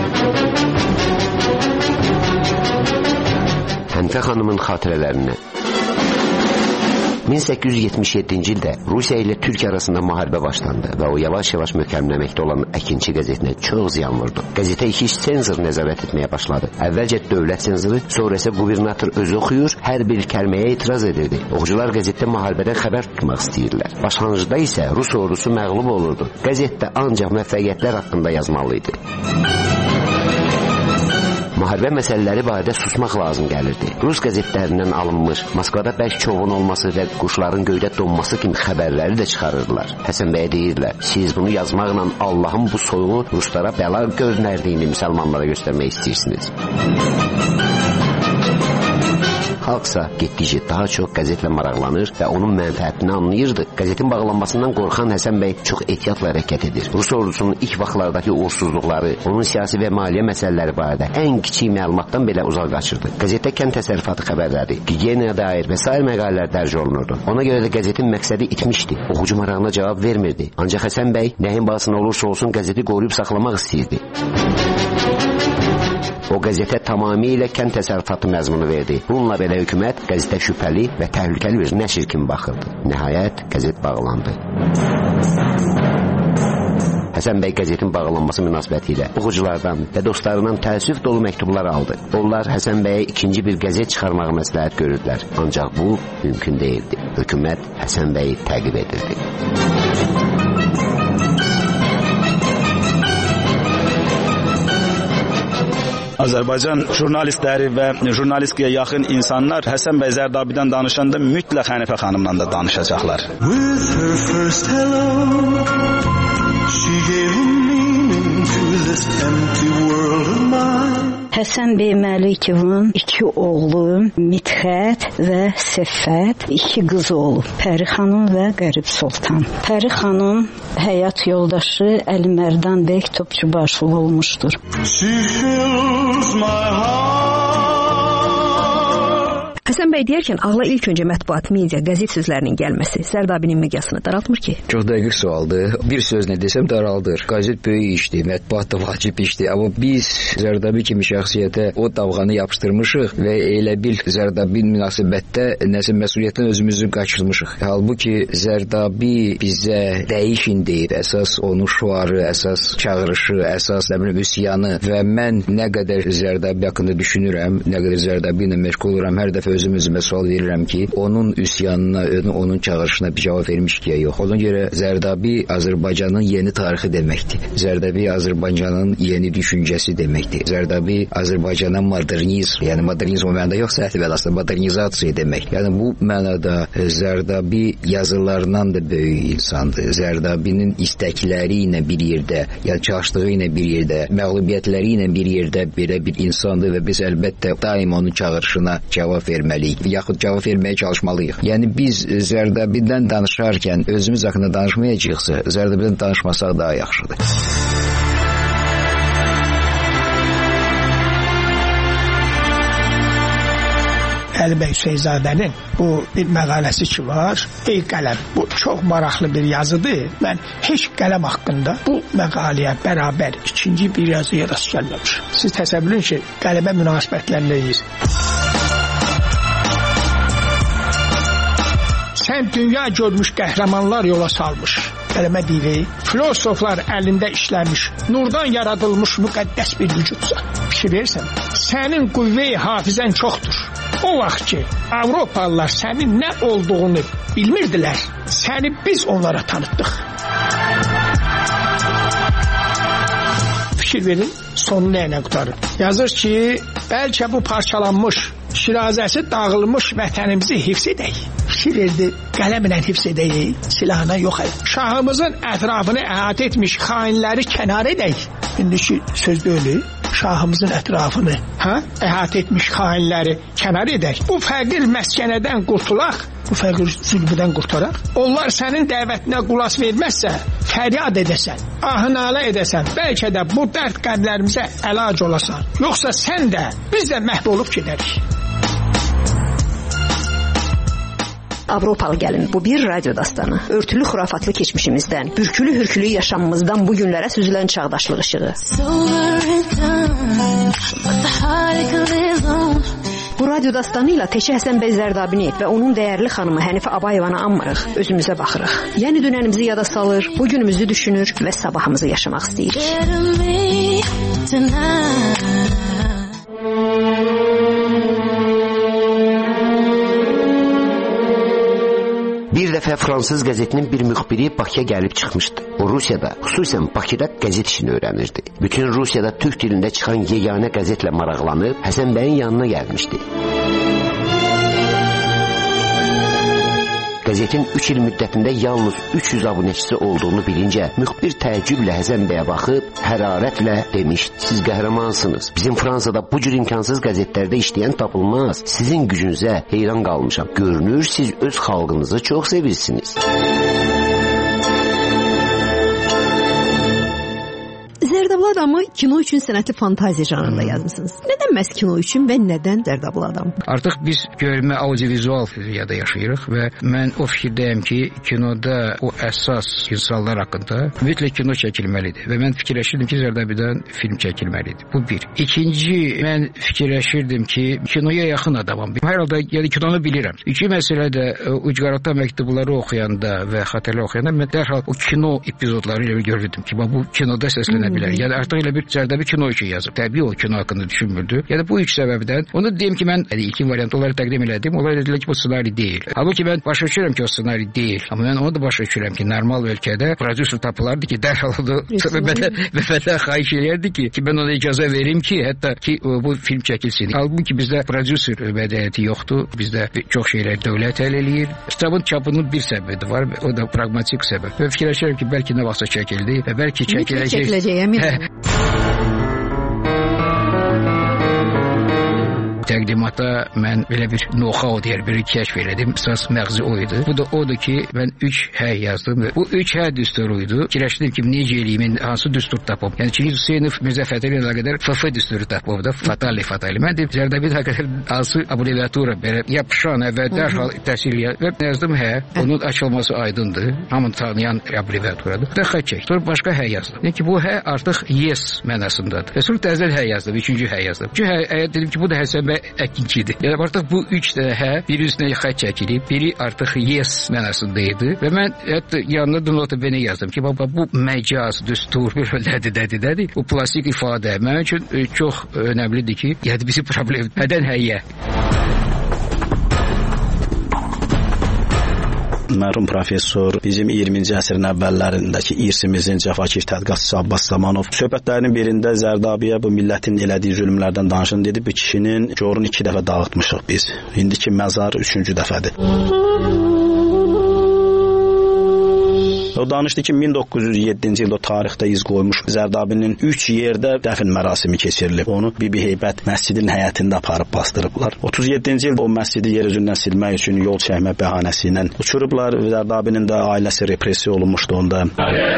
Hənifə xanımın xatirələrinə min səkkiz yüz yetmiş yeddinci ildə Rusiya ilə Türkiyə arasında müharibə başlandı və o yavaş-yavaş möhkəmləməkdə olan Əkinçi qəzetinə çox ziyan vurdu. Qəzetə iki iş senzor nəzarət etməyə başladı. Əvvəlcə dövlət senzoru, sonra isə qubernator özü oxuyur, hər bir kəlməyə etiraz edirdi. Oxucular qəzetdə müharibədən xəbər tutmaq istəyirlər. Başlanğıcda isə Rus ordusu məğlub olurdu. Qəzetdə ancaq müvəffəqiyyətlər haqqında yazmalı idi. Müharibə məsələləri barədə susmaq lazım gəlirdi. Rus qəzetlərindən alınmış, Moskvada bərk çovun olması və quşların göydə donması kimi xəbərləri də çıxarırdılar. Həsən bəyə deyirlər, siz bunu yazmaqla Allahın bu soyuğu Ruslara bəla göndərdiyini müsəlmanlara göstərmək istəyirsiniz. Xalqsa getdikcə daha çox qəzetlə maraqlanır və onun mənfəətini anlayırdı. Qəzetin bağlanmasından qorxan Həsən bəy çox ehtiyatla hərəkət edir. Rus ordusunun ilk vaxtlardakı uğursuzluqları, onun siyasi və maliyyə məsələləri barədə ən kiçik məlumatdan belə uzaq qaçırdı. Qəzetdə kənd təsərrüfatı xəbərləri, gigiyenaya dair və sair məqalələr dərc olunurdu. Ona görə də qəzetin məqsədi itmişdi. Oxucu marağına cavab vermirdi. Ancaq Həsən bəy nəyin bahasına olursa olsun qəzeti qoruyub saxlamaq istəyirdi. O qəzetə tamamilə kənd təsərrüfatı məzmunu verdi. Bununla belə hökumət qəzetə şübhəli və təhlükəli bir nəşr kimi baxırdı. Nəhayət qəzet bağlandı. Həsən bəy qəzetin bağlanması münasibətilə oxuculardan və dostlarından təəssüf dolu məktublar aldı. Onlar Həsən bəyə ikinci bir qəzet çıxarmağı məsləhət görürdülər. Ancaq bu mümkün deyildi. Hökumət Həsən bəyi təqib edirdi. Azərbaycan jurnalistləri və jurnalistikaya yaxın insanlar Həsən bəy Zərdabidən danışanda mütləq Hənifə xanımla da danışacaqlar. With her first hello, she gave a meaning to this empty world of mine. Həsən bəy Məlikov iki oğlu Midxət və Səffət, iki qızı olub. Pəri xanım və Qərib Sultan. Pəri xanım həyat yoldaşı Əli Mərdan bəy Topçubaşov olmuşdur. She fills my heart. Həsən bəy deyərkən ağla ilk öncə mətbuat, media, qəzet sözlərinin gəlməsi Zərdabinin miqyasını daraltmır ki? Çox dəqiq sualdır. Bir sözlə desəm daraldır. Qəzet böyük işdir, mətbuat da vacib işdir. Amma biz Zərdabi kimi şəxsiyyətə o davğanı yapışdırmışıq və elə bil Zərdabi münasibətdə nəsə məsuliyyətdən özümüzü qaçırmışıq. Halbuki Zərdabi bizə dəyişin deyir. Əsas onun şuarı, əsas çağırışı, əsas nə bilim üsyanı və mən nə qədər Zərdabi haqqında düşünürəm, nə qədər Zərdabi ilə məşğul oluram, hər dəfə özüm-özümə sual verirəm ki, onun üsyanına, onun çağırışına bir cavab vermiş ki, yox. Ona görə Zərdabi Azərbaycanın yeni tarixi deməkdir. Zərdabi Azərbaycanın yeni düşüncəsi deməkdir. Zərdabi Azərbaycana modernizm, yəni modernizm o mənada yox, səhv bəlasında modernizasiya demək. Yəni bu mənada Zərdabi yazılarından da böyük insandır. Zərdabinin istəkləri ilə bir yerdə, yəni çalışdığı ilə bir yerdə, məğlubiyyətləri ilə bir yerdə belə bir insandır və biz əlbəttə daim onun çağırışına cavab verməliyik. Yaxud cavab verməyə çalışmalıyıq. Yəni biz Zərdabidən danışarkən özümüz haqqında danışmayacaqsa, Zərdabidən danışmasaq daha yaxşıdır. Əli bəy Hüseynzadənin bu bir məqaləsi ki var. Ey qələm, bu çox maraqlı bir yazıdır. Mən heç qələm haqqında bu məqaləyə bərabər ikinci bir yazıya rast gəlməmişim. Siz təsəvvür edin ki, qələmə münasibətləriniz. Sən dünya görmüş qəhrəmanlar yola salmış. Kəlmə deyirik. Filosoflar əlində işləmiş, nurdan yaradılmış müqəddəs bir vücudsa. Fikir verirsən, sənin qüvvə-i hafizən çoxdur. O vaxt ki, Avropalılar sənin nə olduğunu bilmirdilər, səni biz onlara tanıtdıq. Fikir verin, sonu nə ilə qutarır? Yazır ki, bəlkə bu parçalanmış, şirazəsi dağılmış vətənimizi hifz edək. Fikir verdi, qələmlə hifz edək, silahına yox edək. Şahımızın ətrafını əhatə etmiş xainləri kənar edək. İndiki söz deyil, şahımızın ətrafını hə, əhatə etmiş xainləri kənar edək. Bu fəqir məskənədən qurtulaq, bu fəqir zülmüdən qurtaraq. Onlar sənin dəvətinə qulaq verməzsə, fəryad edəsən, ahınalə edəsən, bəlkə də bu dərd qəblərimizə əlac olasan. Yoxsa sən də, biz də məhv olub gedərik. Avropalı gəlin, bu bir radyo dastanı. Örtülü xurafatlı keçmişimizdən, bürkülü hürkülü yaşamımızdan bu günlərə süzülən çağdaşlıq işığı. Bu radyo dastanı ilə Teşə Həsən bəy Zərdabini və onun dəyərli xanımı Hənifə Abayevanı anmırıq, özümüzə baxırıq. Yəni dünənimizi yada salır, bugünümüzü düşünür və sabahımızı yaşamaq istəyirik. Bir dəfə fransız qəzetinin bir müxbiri Bakıya gəlib çıxmışdı. O Rusiyada, xüsusən Bakıda qəzet işini öyrənirdi. Bütün Rusiyada türk dilində çıxan yeganə qəzetlə maraqlanıb Həsən bəyin yanına gəlmişdi. Qəzetin üç il müddətində yalnız üç yüz abunəçisi olduğunu bilincə müxbir təəccüblə Həsən bəyə baxıb hərarətlə demişdi: "Siz qəhrəmansınız. Bizim Fransada bu cür imkansız qəzetlərdə işləyən tapılmaz. Sizin gücünüzə heyran qalmışam. Görünür siz öz xalqınızı çox sevirsiniz." Zərdablı adamı kino üçün sənətli fantaziya janrında yazmısınız. Nədən məhz kino üçün və nədən Zərdablı adam? Artıq biz görmə audiovizual dünyada yaşayırıq və mən o fikirdəyəm ki, kinoda o əsas insanlar haqqında ümumiyyətlə kino çəkilməlidir və mən fikirləşirdim ki, Zərdabidən film çəkilməlidir. Bu bir. İkinci, mən fikirləşirdim ki, kinoya yaxın adamam. Hər halda yəni kinonu bilirəm. İki məsələ də Ucqarata məktubları oxuyanda və xatirə oxuyanda mən dərhal o kino epizodları ilə görürdüm ki, bu kinoda səslənə bilər. Yəni artıq elə bir Zərdabi kino üçün yazıb. Təbii o kino haqqında düşünmürdü. Yəni bu üç səbəbdən onu deyim ki, mən yəni ilkin variantları təqdim elədim. Onlar dedilər ki, bu ssenari deyil. Halbuki mən başa düşürəm ki, o ssenari deyil. Amma mən onu da başa düşürəm ki, normal ölkədə prodüser tapılardı ki, dərhal onu məndən xahiş eləyərdi ki, ki, mən ona icazə verim ki, hətta ki, bu film çəkilsin. Halbuki bizdə prodüser mədəniyyəti yoxdur. Bizdə çox şeylər dövlət həll eləyir. Kitabın çapının bir səbəbi var, o da pragmatik səbəb. Və fikirləşirəm ki, bəlkə nə vaxtsa çəkildi və bəlkə çəkiləcək. Təqdimata mən belə bir know-how deyər, bir kəşf elədim. Əsas məğzi o idi. Bu da odur ki, mən üç hə yazdım. Bu üç hə düsturu idi. Fikirləşdim ki, necə eləyim, hansı düstur tapım. Yəni Çingiz Hüseynov Mirzə Fətəli ilə qədər F F düsturu tapıb da, fatali fatali. Mən də Zərdabi ilə qədər hansı abreviatura belə yapışan və dərhal təhsil və yazdım hə. Onun açılması aydındır. Hamı tanıyan abreviaturadır. Və xətt çək. Sonra başqa hə yazdım. Yəni ki, bu hə artıq yes mənasındadır. Və sonra təzədən hə yazdım, üçüncü hə yazdım. Çünki hə dedim ki, bu da Həsən bəy əkinçidir. Yəni artıq bu üç dənə hə, biri üstünə xətt çəkilib, biri artıq yes mənasında idi və mən hətta yanına da nota bene yazdım ki, baba bu məcaz, düstur, nədir, nədir, nədir? Bu plastik ifadə mənim üçün çox önəmlidir ki, yəni bizi problem nədən həyyə? Mərhum professor bizim iyirminci əsrin əvvəllərindəki irsimizin cəfakir tədqiqatçısı Abbas Zamanov söhbətlərinin birində Zərdabiyə bu millətin elədiyi zülmlərdən danışın dedi. Bu kişinin corunu iki dəfə dağıtmışıq biz. İndiki məzar üçüncü dəfədir. O danışdı ki, min doqquz yüz yeddinci ildə tarixdə iz qoymuş Zərdabinin üç yerdə dəfn mərasimi keçirilib. Onu Bibi Heybət məscidinin həyətində aparıb bastırıblar. otuz yeddinci ildə o məscidi yer üzündən silmək üçün yol çəkmə bəhanəsi ilə uçurublar. Zərdabinin də ailəsi repressiya olunmuşdu onda.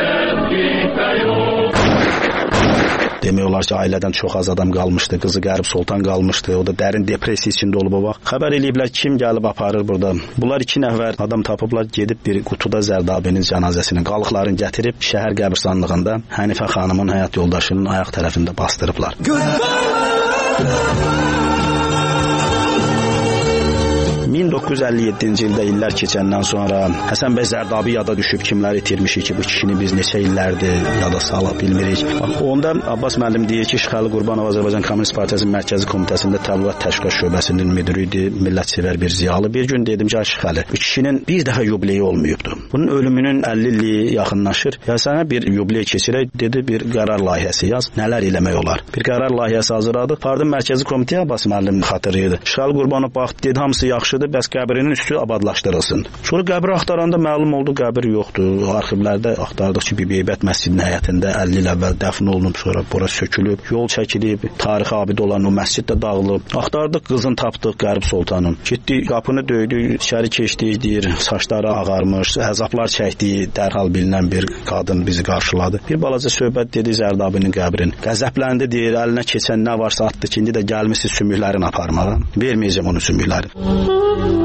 Demək olar ki, ailədən çox az adam qalmışdı. Qızı Qərib Sultan qalmışdı. O da dərin depressiya içində olub o vaxt. Xəbər eləyiblər kim gəlib aparır burada. Bunlar iki nəfər adam tapıblar, gedib bir qutuda Zərdabinin cənazəsini, qalıqlarını gətirib şəhər qəbirstanlığında Hənifə xanımın həyat yoldaşının ayaq tərəfində bastırıblar. min min doqquz yüz əlli yeddinci ildə illər keçəndən sonra Həsən bəy Zərdabi yada düşüb, kimlər itirmişik ki, bu kişini biz neçə illərdir yada sala bilmirik. Onda Abbas müəllim deyir ki, Şıxəli Qurbanov Azərbaycan Kommunist Partiyasının Mərkəzi Komitəsində Təbliğat Təşkilat Şöbəsinin müdiri idi, millətsevər bir ziyalı. Bir gün dedim ki, Şıxəli, bu kişinin bir dəfə yubileyi olmayıbdı. Bunun ölümünün əlli illiyi yaxınlaşır. Ya sənə bir yubiley keçirək, dedi, bir qərar layihəsi yaz, nələr eləmək olar. Bir qərar layihəsi hazırladıq. Pardon, Mərkəzi Komitəyə Abbas müəllim xatırlayırdı. Şıxəli Qurbanov baxdı, dedi, hamısı yaxşıdır, bəs qəbrinin üstü abadlaşdırılsın. Sonra qəbri axtaranda məlum oldu, qəbir yoxdur. Arxivlərdə axtardıq ki, Bibi Heybət məscidinin həyətində əlli il əvvəl dəfn olunub, sonra bura sökülüb, yol çəkilib, tarixi abid olan o məscid də dağılıb. Axtardıq, qızın tapdıq Qərib Sultanın. Getdi, qapını döydü, içəri keçdi, deyir, saçları ağarmış, əzablar çəkdi, dərhal bilinən bir qadın bizi qarşıladı. Bir balaca söhbət dedi Zərdabinin qəbrin. Qəzəbləndi, deyir, əlinə keçən nə varsa atdı ki, indi də gəlmişsiz sümüklərini aparmağa. Verməyəcəm onun sümüklərini.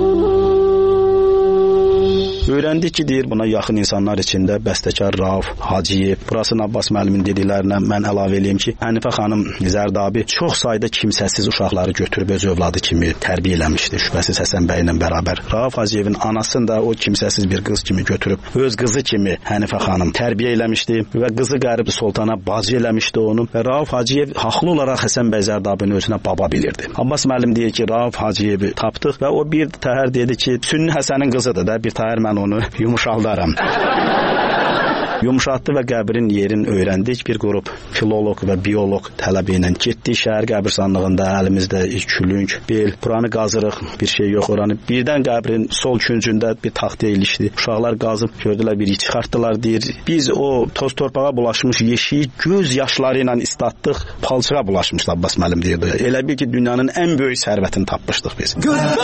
Öyrəndik ki, deyir, buna yaxın insanlar içində bəstəkar Rauf Hacıyev, burasının Abbas müəllimin dediklərinə mən əlavə eləyim ki, Hənifə xanım Zərdabi çox sayda kimsəsiz uşaqları götürüb öz övladı kimi tərbiyə eləmişdi, şübhəsiz Həsən bəy ilə bərabər. Rauf Hacıyevin anasını da o kimsəsiz bir qız kimi götürüb öz qızı kimi Hənifə xanım tərbiyə eləmişdi və qızı Qərib Sultana bacı eləmişdi onu və Rauf Hacıyev haqlı olaraq Həsən bəy Zərdabini özünə baba bilirdi. Abbas müəllim deyir ki, Rauf Hacıyevi tapdıq və o bir təhər dedi ki, Sünni Həsənin qızıdır da, bir təhər mən onu yumuşaldaram. Yumuşatdı və qəbrin yerini öyrəndik. Bir qrup filoloq və bioloq tələbi ilə getdik şəhər qəbirstanlığında, əlimizdə külünk, bel, buranı qazırıq, bir şey yox oranı. Birdən qəbrin sol küncündə bir taxta ilişdi. Uşaqlar qazıb gördülər, bir iç çıxartdılar, deyir. Biz o toz torpağa bulaşmış yeşiyi göz yaşları ilə islatdıq, palçığa bulaşmışdı Abbas müəllim deyirdi. Elə bil ki, dünyanın ən böyük sərvətini tapmışdıq biz.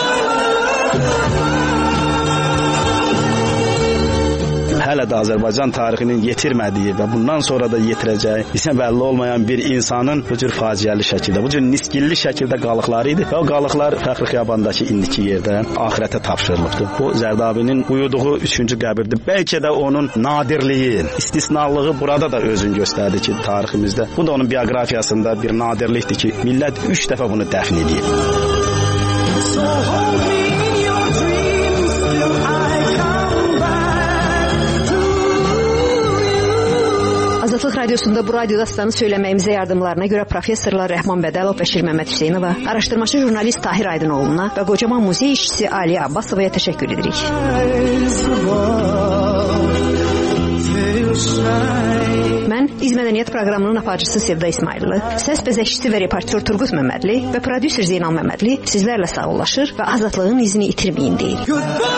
Hələ də Azərbaycan tarixinin yetirmədiyi və bundan sonra da yetirəcəyi isə bəlli olmayan bir insanın bu cür faciəli şəkildə, bu cür niskilli şəkildə qalıqları idi və o qalıqlar Fəxri Xiyabandakı indiki yerdə axirətə tapşırılıbdı. Bu Zərdabinin uyuduğu üçüncü qəbirdir. Bəlkə də onun nadirliyi, istisnalığı burada da özünü göstərdi ki, tariximizdə. Bu da onun bioqrafiyasında bir nadirlikdir ki, millət üç dəfə bunu dəfn edir. Azadlıq Radiosunda bu radio dastanı söyləməyimizə yardımlarına görə professorlar Rəhman Bədəlov və Şir Məmməd Hüseynova, araşdırmacı jurnalist Tahir Aydınoğlu'na və qocaman muzey işçisi Aliyə Abbasovaya təşəkkür edirik. Mən İz Mədəniyyət proqramının aparıcısı Sevda İsmayıllı, səs bəzəkçisi və reportyor Turqut Məmmədli və prodüser Zeynal Məmmədli sizlərlə sağollaşır və azadlığın izini itirməyin deyil.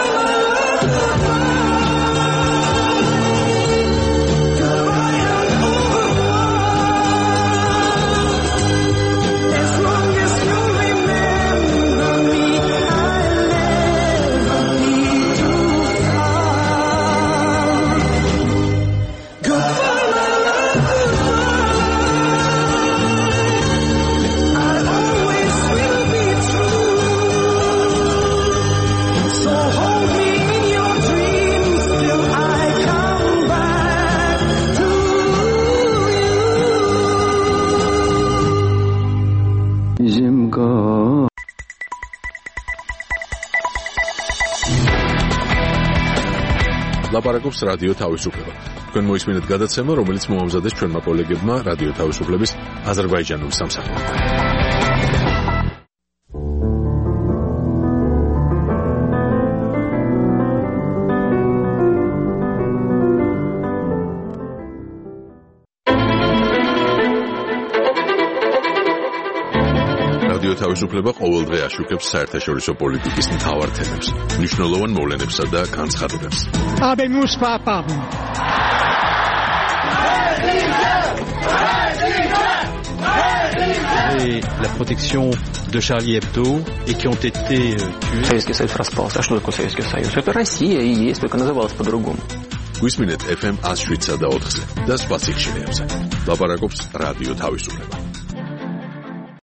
ლაპარაკობს რადიო თავისუფლება. თქვენ მოისმინეთ გადაცემა, რომელიც მოამზადეს ჩვენმა კოლეგებმა რადიო თავისუფლების აზერბაიჯანული სამსახურიდან. თავისუფლება ყოველდღე აშუქებს საერთაშორისო პოლიტიკის მთავარ თემებს, მნიშვნელოვან მოვლენებსა და განცხადებებს. Habemus papam. Et la protection de Charlie Hebdo et qui ont été tués. Советский Союз распался. А что такое Советский Союз? Это Россия и есть, только называлась по-другому. გვისმინეთ ეფ ემ one oh seven და ოთხზე და სხვა სიხშირეებზე. ლაპარაკობს რადიო თავისუფლება.